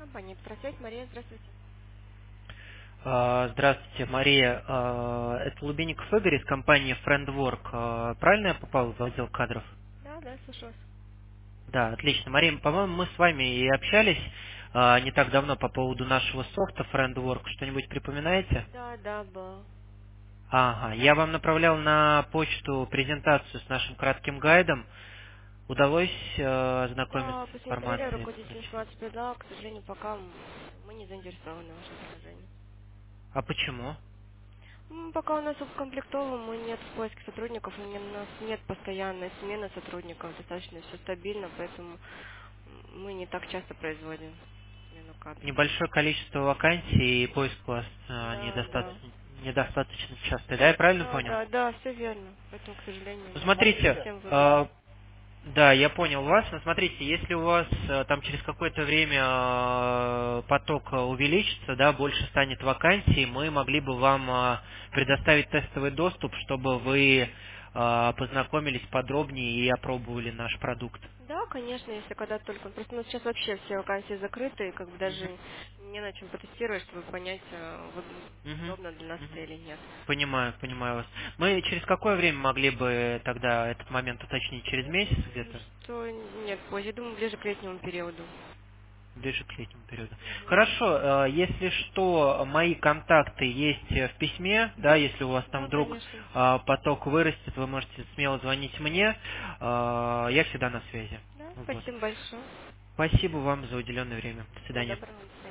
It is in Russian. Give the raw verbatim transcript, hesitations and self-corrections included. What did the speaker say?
Компания «Экстрасвязь». Мария, здравствуйте. А, Здравствуйте, Мария. А, Это Лубинников Игорь из компании FriendWork. А, Правильно я попал в отдел кадров? Да, да, слушаю вас. Да, отлично. Мария, по-моему, мы с вами и общались а, не так давно по поводу нашего софта FriendWork. Что-нибудь припоминаете? Да, да, был. Ага, я вам направлял на почту презентацию с нашим кратким гайдом. Удалось э, ознакомиться Да, с посмотрели, проверили, информацией? руководитель информации передал. К сожалению, пока м, мы не заинтересованы в вашем предложении. А почему? М, Пока у нас укомплектовано, мы нет в поиске сотрудников, у меня- у нас нет постоянной смены сотрудников, достаточно все стабильно, поэтому м, мы не так часто производим смену кадров. Небольшое количество вакансий и поиск у вас э, Да, да. недостаточно, недостаточно часто. Да, я правильно Да, понял? да, да, все верно. Поэтому, к сожалению, Ну, мы не смотрите, совсем выгодны. э, да, я понял вас. Но смотрите, если у вас э, там через какое-то время э, поток э, увеличится, да, больше станет вакансий, мы могли бы вам э, предоставить тестовый доступ, чтобы вы э, познакомились подробнее и опробовали наш продукт. Да, конечно, если когда только. Просто у нас сейчас вообще все вакансии закрыты, и как бы Мгм. даже не на чем потестировать, чтобы понять, э, вот Мгм. удобно для нас Мгм. это или нет. Понимаю, понимаю вас. Мы через какое время могли бы тогда этот момент уточнить? Через Я месяц думаю, где-то? что нет, позже, думаю, ближе к летнему периоду. Ближе к летнему периоду. Мгм. Хорошо, э, если что, мои контакты есть э, в письме, да, если у вас там Да, вдруг конечно. э, поток вырастет, вы можете смело звонить мне, э, я всегда на связи. Да, Вот. спасибо большое. Спасибо вам за уделенное время. До Всего свидания. доброго. До свидания.